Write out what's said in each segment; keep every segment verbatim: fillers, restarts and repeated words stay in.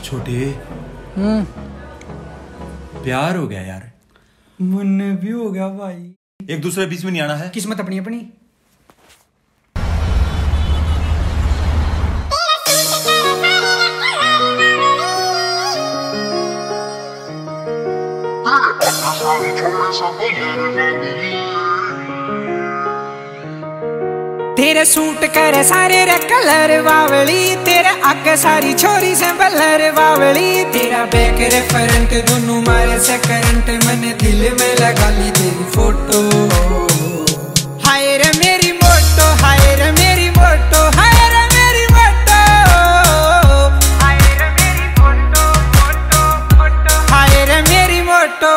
छोटे हम्म प्यार हो गया यार। मुन्ने भी हो गया भाई। एक दूसरे बीच में नहीं आना है। किस्मत अपनी अपनी। तेरे सूट करे सारे रे कलर बावली, तेरे आगे सारी छोरी से बलर बावली, तेरा बैक रे फ्रंट दोनों मारे से करंट, मैंने दिल में लगा ली तेरी फोटो। हाय रे मेरी मोटो, हाय रे मेरी मोटो, हाय रे मेरी मोटो, हाय रे मेरी मोटो मोटो मोटो, हाय रे मेरी मोटो।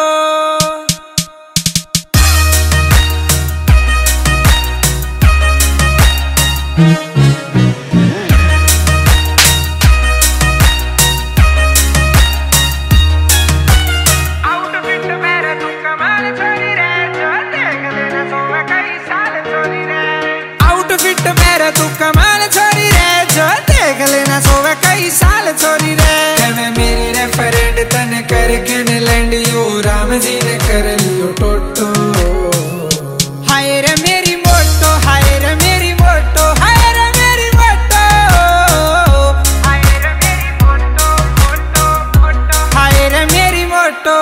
आउटफिट मेरा तू कमाल छोरी रे, जो देख लेना सोवे कई साल छोरी रे। मैं मेरी रे फ्रेंड तने करके ने लैंड यो राम जी ने कर लियो टोटो। हाय रे मेरी मोटो, हाय रे मेरी मोटो, हाय रे मेरी मोटो, हाय रे मेरी मोटो मोटो मोटो, हाय रे मेरी मोटो।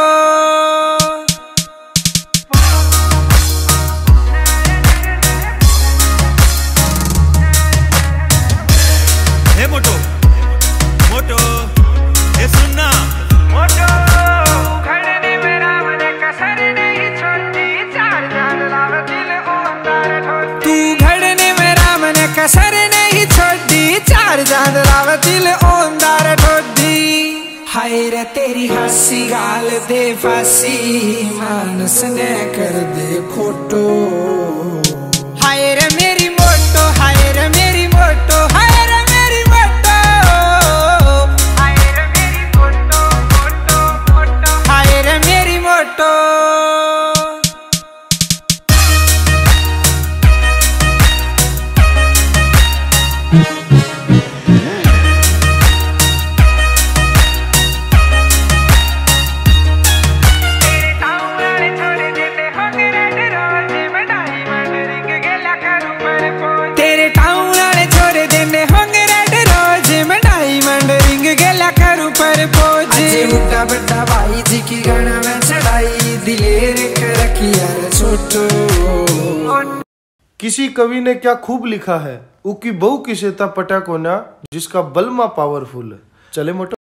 मोटो मोटो ए सुनना मोटो, खड़ने में राम ने कसर नहीं छोड़ी, चार चांद लावे दिल ओंदार ठोडी। तू घड़ने में राम ने कसर नहीं छोड़ी, चार चांद लावे दिल ओंदार ठोडी। हाय रे तेरी हंसी गाल दे फांसी, मानस ने कर दे खोटो। हाय रे मेरी मोटो, हाय रे मेरी मोटो, हाय रे मेरी मोटो, हाय रे मेरी मोटो मोटो मोटो, हाय रे मेरी मोटो। तेरे टाउन वाले छोरे देने होंगे रेड रोज, मैं डायमंड रिंग गेला करूं पर पोज। आज उठा बड़ा भाई जी की गाना में चढ़ाई, दिलेर कर रखी यार छोटो। किसी कवि ने क्या खूब लिखा है, उकी बहु की सेता पटा कोना, जिसका बलमा पावरफुल है। चले मोटो।